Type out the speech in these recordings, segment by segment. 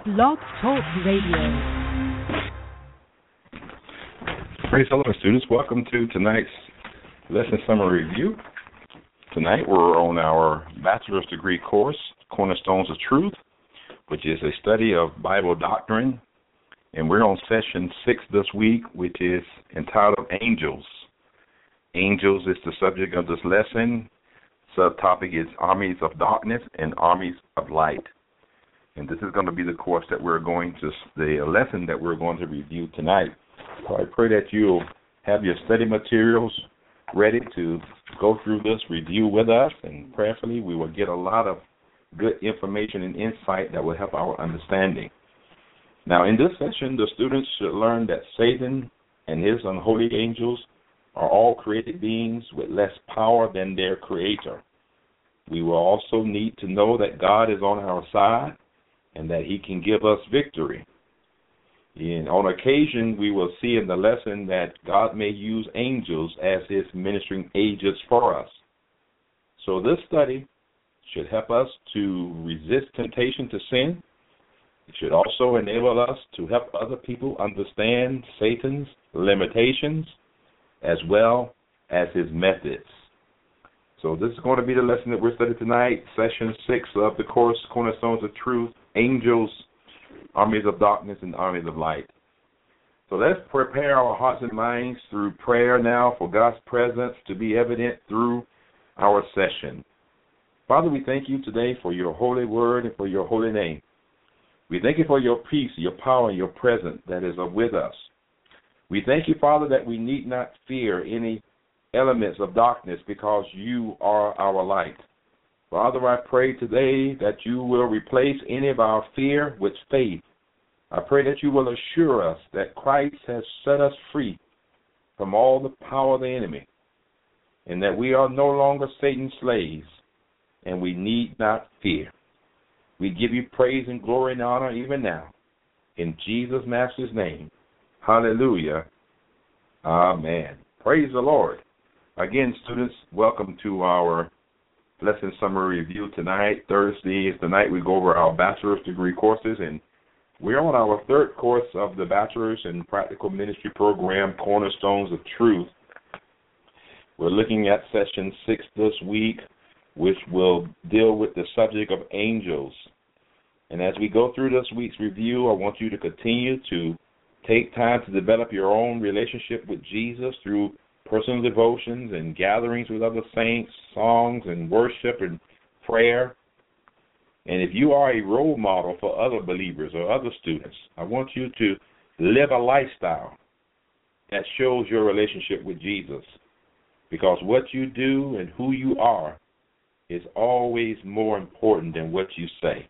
Blog Talk Radio. Praise the Lord, students. Welcome to tonight's lesson summary review. Tonight we're on our bachelor's degree course, Cornerstones of Truth, which is a study of Bible doctrine. And we're on session 6 this week, which is entitled Angels. Angels is the subject of this lesson. Subtopic is Armies of Darkness and Armies of Light. And this is going to be the course that the lesson that we're going to review tonight. So I pray that you'll have your study materials ready to go through this review with us, and prayerfully we will get a lot of good information and insight that will help our understanding. Now, in this session, the students should learn that Satan and his unholy angels are all created beings with less power than their creator. We will also need to know that God is on our side and that he can give us victory. And on occasion, we will see in the lesson that God may use angels as his ministering agents for us. So this study should help us to resist temptation to sin. It should also enable us to help other people understand Satan's limitations as well as his methods. So this is going to be the lesson that we're studying tonight, session 6 of the course, Cornerstones of Truth, Angels, Armies of Darkness, and Armies of Light. So let's prepare our hearts and minds through prayer now for God's presence to be evident through our session. Father, we thank you today for your holy word and for your holy name. We thank you for your peace, your power, and your presence that is with us. We thank you, Father, that we need not fear any elements of darkness because you are our light. Father, I pray today that you will replace any of our fear with faith. I pray that you will assure us that Christ has set us free from all the power of the enemy and that we are no longer Satan's slaves and we need not fear. We give you praise and glory and honor even now. In Jesus' Master's name. Hallelujah. Amen. Praise the Lord. Again, students, welcome to our lesson summary review tonight. Thursday is the night we go over our bachelor's degree courses, and we're on our third course of the Bachelor's in Practical Ministry program, Cornerstones of Truth. We're looking at session 6 this week, which will deal with the subject of angels. And as we go through this week's review, I want you to continue to take time to develop your own relationship with Jesus through personal devotions and gatherings with other saints, songs and worship and prayer. And if you are a role model for other believers or other students, I want you to live a lifestyle that shows your relationship with Jesus. Because what you do and who you are is always more important than what you say.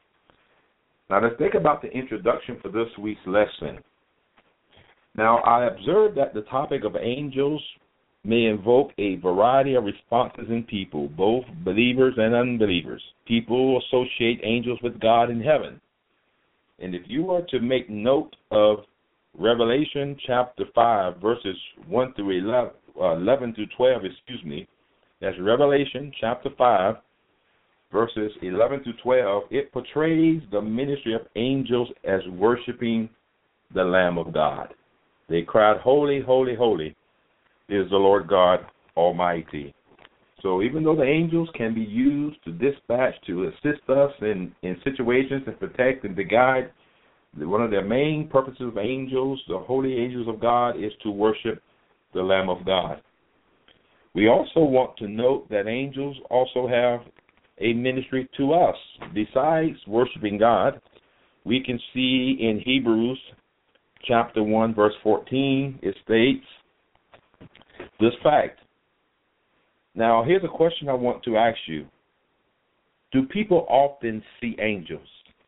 Now let's think about the introduction for this week's lesson. Now, I observed that the topic of angels may invoke a variety of responses in people, both believers and unbelievers. People associate angels with God in heaven. And if you were to make note of Revelation chapter 5, verses 1 through 11 through 12, that's Revelation chapter 5, verses 11 through 12, it portrays the ministry of angels as worshiping the Lamb of God. They cried, "Holy, holy, holy is the Lord God Almighty." So even though the angels can be used to dispatch, to assist us in situations, and protect and to guide, one of their main purposes of angels, the holy angels of God, is to worship the Lamb of God. We also want to note that angels also have a ministry to us. Besides worshiping God, we can see in Hebrews chapter 1, verse 14, it states this fact. Now, here's a question I want to ask you. Do people often see angels?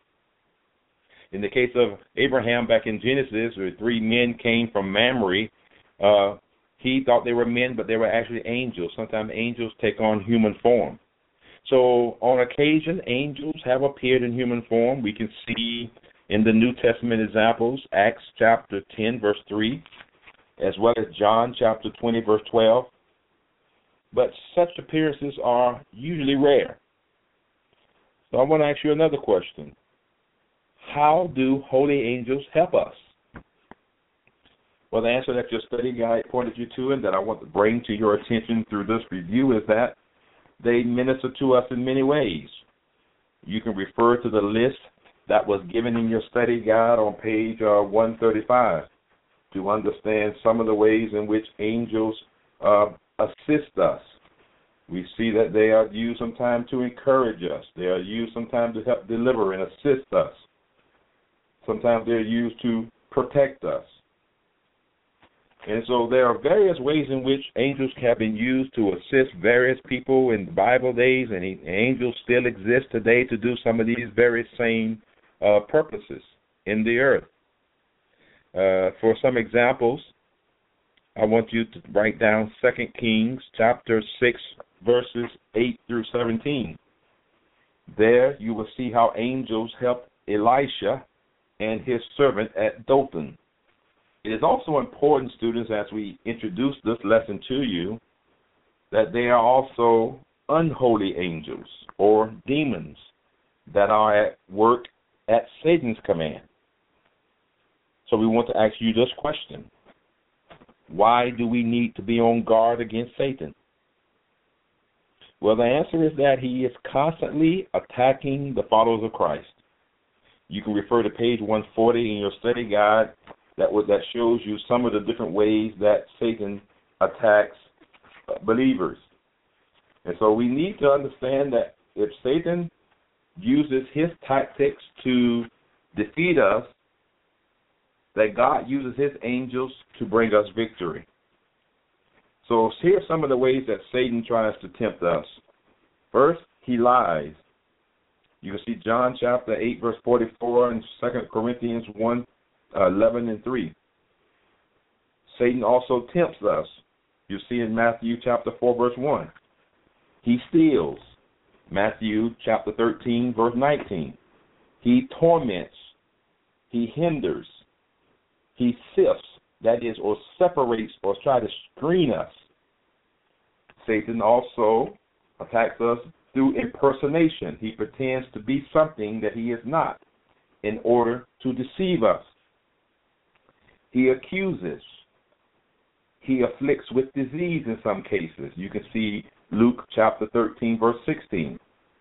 In the case of Abraham back in Genesis, where 3 men came from Mamre, he thought they were men, but they were actually angels. Sometimes angels take on human form. So on occasion, angels have appeared in human form. We can see in the New Testament examples, Acts chapter 10, verse 3, as well as John chapter 20, verse 12. But such appearances are usually rare. So I want to ask you another question. how do holy angels help us? Well, the answer that your study guide pointed you to and that I want to bring to your attention through this review is that they minister to us in many ways. You can refer to the list that was given in your study guide on page 135 to understand some of the ways in which angels assist us. We see that they are used sometimes to encourage us. They are used sometimes to help deliver and assist us. Sometimes they're used to protect us. And so there are various ways in which angels have been used to assist various people in the Bible days, and angels still exist today to do some of these very same purposes in the earth. For some examples, I want you to write down 2 Kings chapter 6, verses 8 through 17. There you will see how angels helped Elisha and his servant at Dothan. It is also important, students, as we introduce this lesson to you, that they are also unholy angels or demons that are at work at Satan's command. So we want to ask you this question. Why do we need to be on guard against Satan? Well, the answer is that he is constantly attacking the followers of Christ. You can refer to page 140 in your study guide that shows you some of the different ways that Satan attacks believers. And so we need to understand that if Satan uses his tactics to defeat us, that God uses his angels to bring us victory. So here are some of the ways that Satan tries to tempt us. First, he lies. You can see John chapter 8, verse 44, and 2 Corinthians 1, 11 and 3. Satan also tempts us. You see in Matthew chapter 4, verse 1. He steals. Matthew chapter 13, verse 19. He torments. He hinders. He sifts, that is, or separates or tries to screen us. Satan also attacks us through impersonation. He pretends to be something that he is not in order to deceive us. He accuses. He afflicts with disease in some cases. You can see Luke chapter 13, verse 16.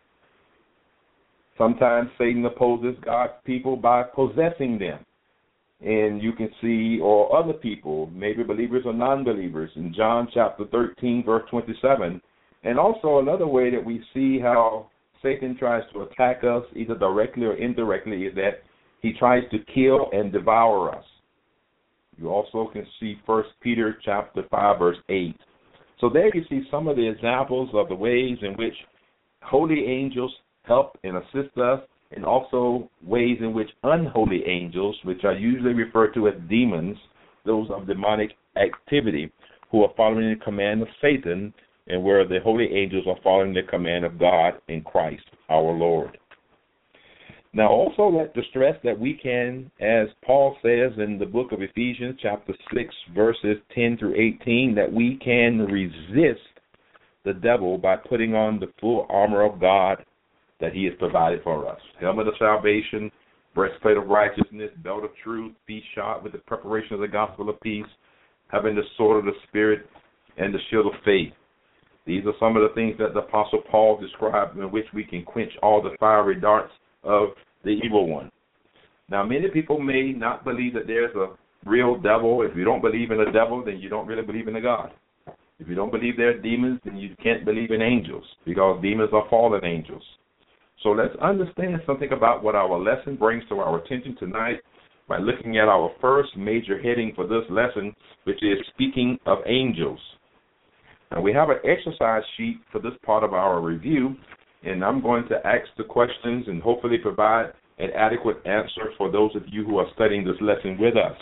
Sometimes Satan opposes God's people by possessing them. And you can see, or other people, maybe believers or non-believers, in John chapter 13, verse 27. And also another way that we see how Satan tries to attack us, either directly or indirectly, is that he tries to kill and devour us. You also can see 1 Peter chapter 5, verse 8. So there you see some of the examples of the ways in which holy angels help and assist us, and also ways in which unholy angels, which are usually referred to as demons, those of demonic activity, who are following the command of Satan, and where the holy angels are following the command of God in Christ, our Lord. Now, also let the stress that we can, as Paul says in the book of Ephesians, chapter 6, verses 10 through 18, that we can resist the devil by putting on the full armor of God that he has provided for us. Helmet of salvation, breastplate of righteousness, belt of truth, feet shod with the preparation of the gospel of peace, having the sword of the Spirit, and the shield of faith. These are some of the things that the Apostle Paul described in which we can quench all the fiery darts of the evil one. Now, many people may not believe that there's a real devil. If you don't believe in a devil, then you don't really believe in a God. If you don't believe there are demons, then you can't believe in angels, because demons are fallen angels. So let's understand something about what our lesson brings to our attention tonight by looking at our first major heading for this lesson, which is speaking of angels. Now, we have an exercise sheet for this part of our review, and I'm going to ask the questions and hopefully provide an adequate answer for those of you who are studying this lesson with us.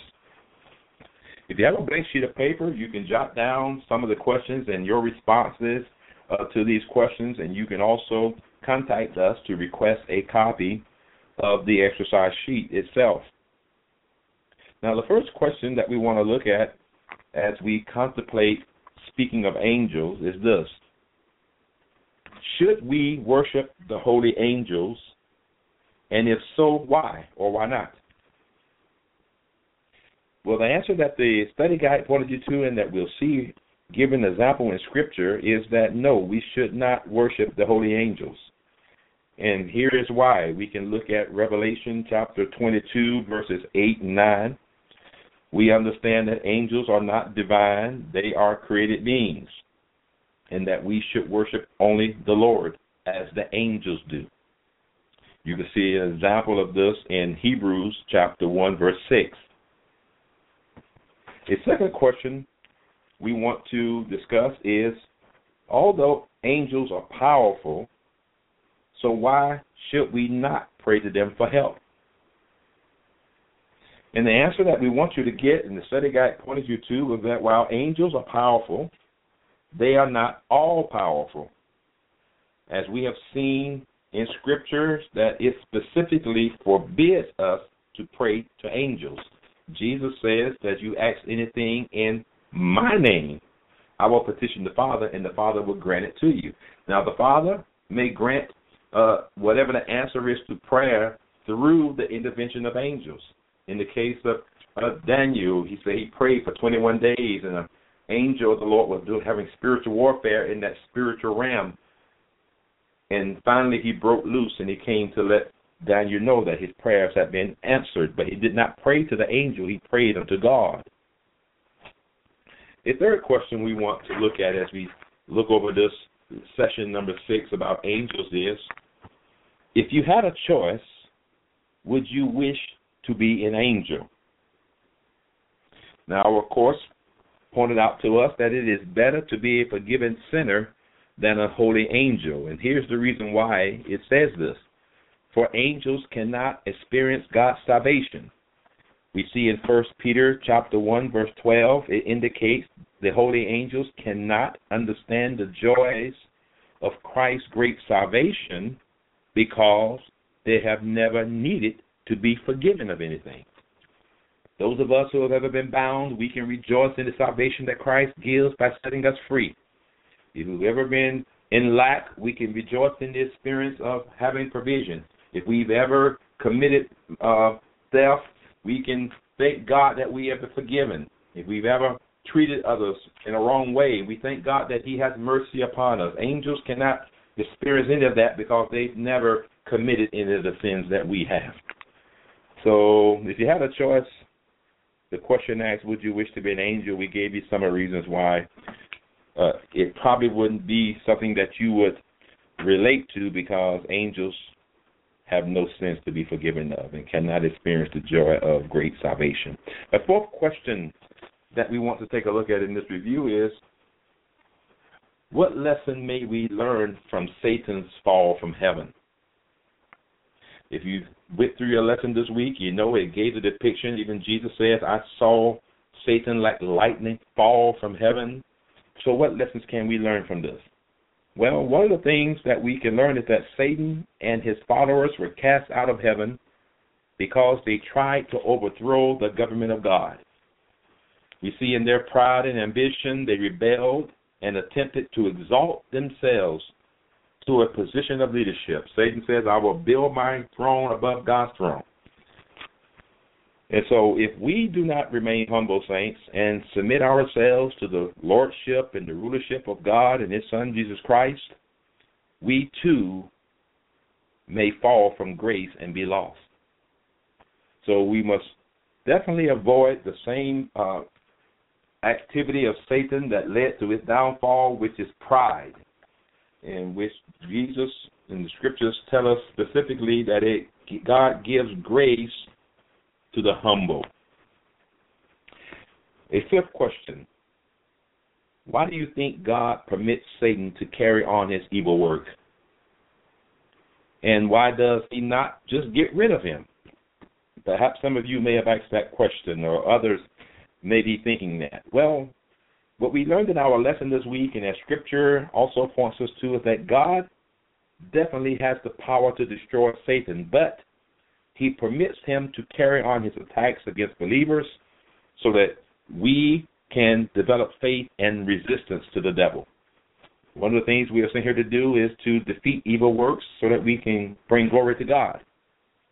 If you have a blank sheet of paper, you can jot down some of the questions and your responses to these questions, and you can also contact us to request a copy of the exercise sheet itself. Now, the first question that we want to look at as we contemplate speaking of angels is this. Should we worship the holy angels And if so, why or why not? Well, the answer that the study guide pointed you to and that we'll see given an example in Scripture is that no, we should not worship the holy angels. And here is why. We can look at Revelation chapter 22, verses 8 and 9. We understand that angels are not divine. They are created beings. And that we should worship only the Lord as the angels do. You can see an example of this in Hebrews chapter 1, verse 6. A second question we want to discuss is, although angels are powerful, so why should we not pray to them for help? And the answer that we want you to get, and the study guide pointed you to, is that while angels are powerful, they are not all powerful. As we have seen in Scriptures, that it specifically forbids us to pray to angels. Jesus says that you ask anything in my name, I will petition the Father, and the Father will grant it to you. Now, the Father may grant whatever the answer is to prayer through the intervention of angels. In the case of Daniel, he said he prayed for 21 days, and an angel of the Lord was having spiritual warfare in that spiritual realm. And finally, he broke loose, and he came to let Daniel know that his prayers had been answered. But he did not pray to the angel. He prayed unto God. A third question we want to look at as we look over this session number 6 about angels is, if you had a choice, would you wish to be an angel? Now, of course, pointed out to us that it is better to be a forgiven sinner than a holy angel. And here's the reason why it says this. For angels cannot experience God's salvation. We see in 1 Peter chapter 1, verse 12, it indicates the holy angels cannot understand the joys of Christ's great salvation because they have never needed to be forgiven of anything. Those of us who have ever been bound, we can rejoice in the salvation that Christ gives by setting us free. If we've ever been in lack, we can rejoice in the experience of having provision. If we've ever committed theft, we can thank God that we have been forgiven. If we've ever treated others in a wrong way, we thank God that He has mercy upon us. Angels cannot experience any of that because they've never committed any of the sins that we have. So if you had a choice, the question asked, would you wish to be an angel? We gave you some of the reasons why. It probably wouldn't be something that you would relate to because angels have no sins to be forgiven of and cannot experience the joy of great salvation. A fourth question that we want to take a look at in this review is, what lesson may we learn from Satan's fall from heaven? If you went through your lesson this week, you know it gave a depiction. Even Jesus says, I saw Satan like lightning fall from heaven. So what lessons can we learn from this? Well, one of the things that we can learn is that Satan and his followers were cast out of heaven because they tried to overthrow the government of God. We see in their pride and ambition, they rebelled and attempted to exalt themselves to a position of leadership. Satan says, I will build my throne above God's throne. And so if we do not remain humble, saints, and submit ourselves to the lordship and the rulership of God and His Son, Jesus Christ, we too may fall from grace and be lost. So we must definitely avoid the same activity of Satan that led to his downfall, which is pride, in which Jesus and the Scriptures tell us specifically that God gives grace to the humble. A fifth question. Why do you think God permits Satan to carry on his evil work? And why does He not just get rid of him? Perhaps some of you may have asked that question, or others may be thinking that. Well, what we learned in our lesson this week, and as Scripture also points us to, is that God definitely has the power to destroy Satan, but He permits him to carry on his attacks against believers so that we can develop faith and resistance to the devil. One of the things we are sent here to do is to defeat evil works so that we can bring glory to God.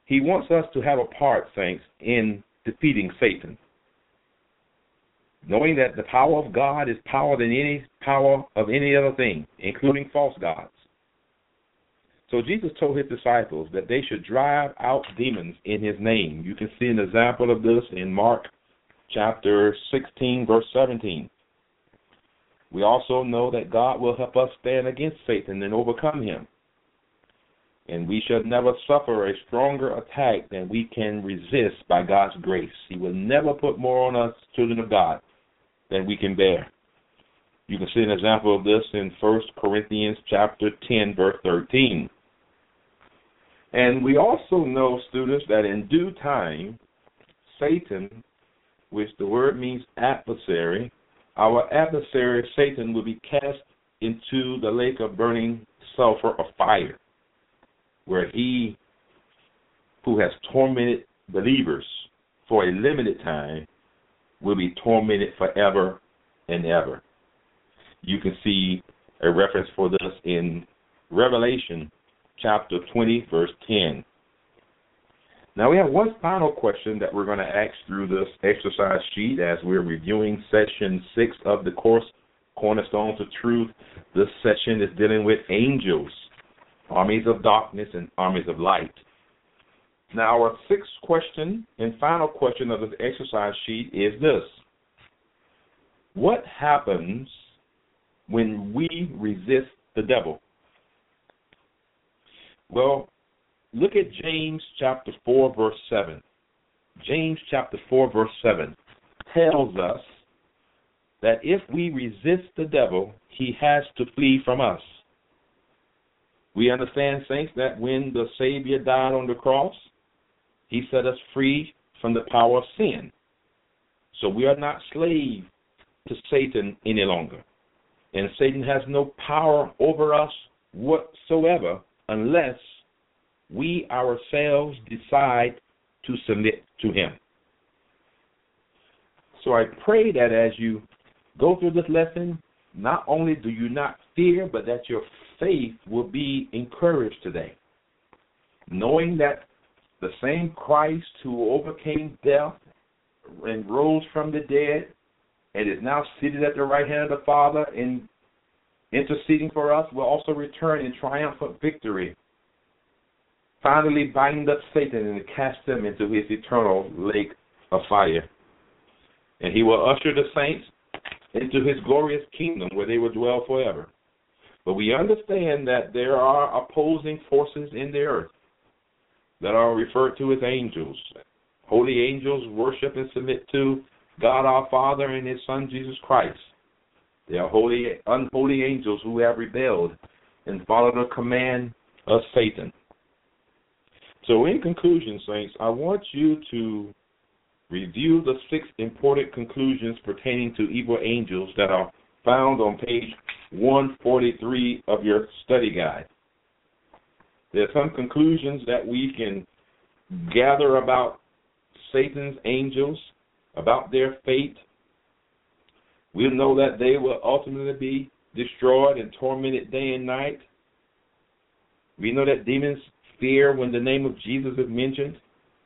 He wants us to have a part, saints, in defeating Satan, knowing that the power of God is power than any power of any other thing, including false gods. So Jesus told his disciples that they should drive out demons in his name. You can see an example of this in Mark chapter 16, verse 17. We also know that God will help us stand against Satan and overcome him. And we should never suffer a stronger attack than we can resist by God's grace. He will never put more on us, children of God, than we can bear. You can see an example of this in 1 Corinthians chapter 10, verse 13. And we also know, students, that in due time, Satan, which the word means adversary, our adversary, Satan, will be cast into the lake of burning sulfur of fire, where he who has tormented believers for a limited time will be tormented forever and ever. You can see a reference for this in Revelation chapter 20, verse 10. Now we have one final question that we're going to ask through this exercise sheet as we're reviewing session 6 of the course, Cornerstones of Truth. This session is dealing with angels, armies of darkness and armies of light. Now our sixth question and final question of this exercise sheet is this: what happens when we resist the devil? Well, look at James chapter 4, verse 7. James chapter 4, verse 7 tells us that if we resist the devil, he has to flee from us. We understand, saints, that when the Savior died on the cross, he set us free from the power of sin. So we are not slaves to Satan any longer. And Satan has no power over us whatsoever unless we ourselves decide to submit to him. So I pray that as you go through this lesson, not only do you not fear, but that your faith will be encouraged today, knowing that the same Christ who overcame death and rose from the dead and is now seated at the right hand of the Father and interceding for us will also return in triumphant victory, finally bind up Satan and cast him into his eternal lake of fire. And he will usher the saints into his glorious kingdom where they will dwell forever. But we understand that there are opposing forces in the earth that are referred to as angels. Holy angels worship and submit to God our Father and his Son Jesus Christ. They are unholy angels who have rebelled and followed the command of Satan. So in conclusion, saints, I want you to review the 6 important conclusions pertaining to evil angels that are found on page 143 of your study guide. There are some conclusions that we can gather about Satan's angels, about their fate. We'll know that they will ultimately be destroyed and tormented day and night. We know that demons fear when the name of Jesus is mentioned,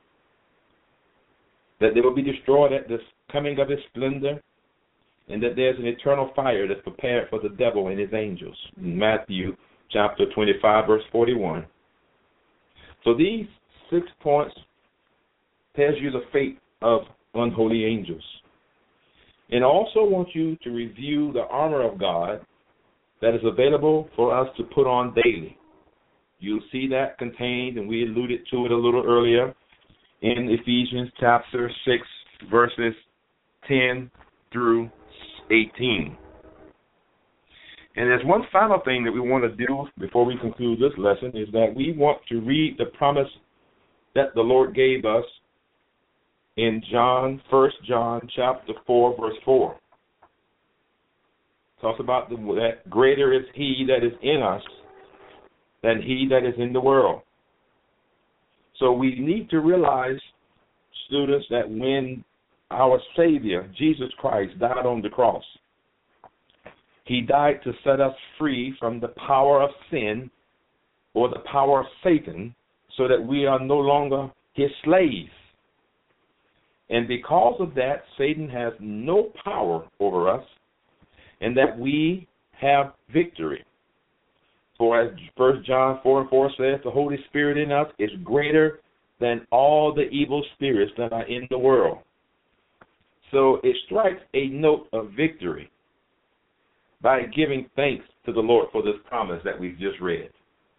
that they will be destroyed at the coming of his splendor, and that there's an eternal fire that's prepared for the devil and his angels. In Matthew chapter 25, verse 41. So these 6 points tells you the fate of unholy angels. And I also want you to review the armor of God that is available for us to put on daily. You'll see that contained, and we alluded to it a little earlier, in Ephesians chapter 6, verses 10 through 18. And there's one final thing that we want to do before we conclude this lesson, is that we want to read the promise that the Lord gave us in 1 John chapter 4, verse 4. It talks about that greater is he that is in us than he that is in the world. So we need to realize, students, that when our Savior, Jesus Christ, died on the cross, he died to set us free from the power of sin or the power of Satan, so that we are no longer his slaves. And because of that, Satan has no power over us, and that we have victory. For as 1 John 4:4 says, the Holy Spirit in us is greater than all the evil spirits that are in the world. So it strikes a note of victory by giving thanks to the Lord for this promise that we've just read.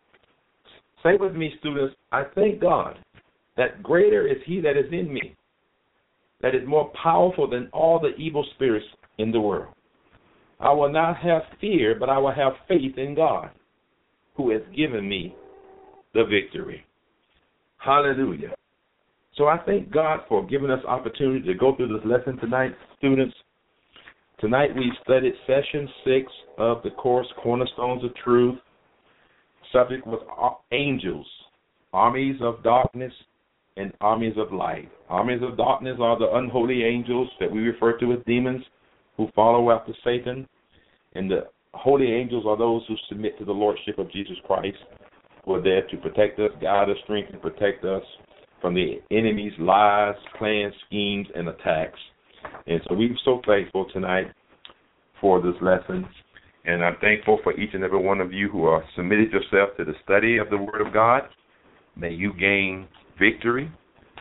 Say with me, students, I thank God that greater is he that is in me, that is more powerful than all the evil spirits in the world. I will not have fear, but I will have faith in God, who has given me the victory. Hallelujah. So I thank God for giving us opportunity to go through this lesson tonight, students. Tonight we studied session 6 of the course, Cornerstones of Truth. Subject was angels, armies of darkness, and armies of light. Armies of darkness are the unholy angels that we refer to as demons who follow after Satan. And the holy angels are those who submit to the lordship of Jesus Christ, who are there to protect us, guide us, strengthen, and protect us from the enemy's lies, plans, schemes, and attacks. And so we're so thankful tonight for this lesson. And I'm thankful for each and every one of you who are submitted yourself to the study of the Word of God. May you gain victory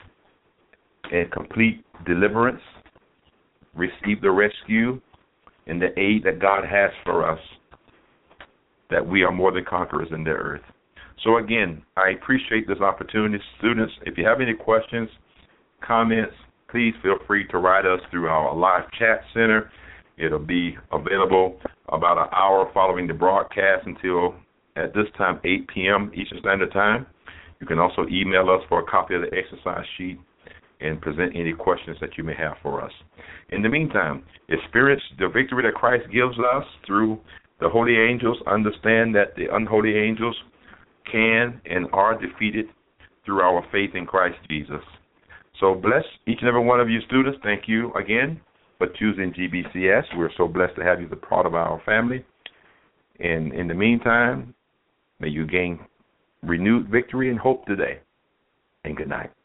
and complete deliverance, receive the rescue and the aid that God has for us, that we are more than conquerors in the earth. So again, I appreciate this opportunity. Students, if you have any questions, comments, please feel free to write us through our live chat center. It'll be available about an hour following the broadcast until, at this time, 8 p.m. Eastern Standard Time. You can also email us for a copy of the exercise sheet and present any questions that you may have for us. In the meantime, experience the victory that Christ gives us through the holy angels. Understand that the unholy angels can and are defeated through our faith in Christ Jesus. So bless each and every one of you students. Thank you again for choosing GBCS. We're so blessed to have you as a part of our family. And in the meantime, may you gain renewed victory and hope today. And good night.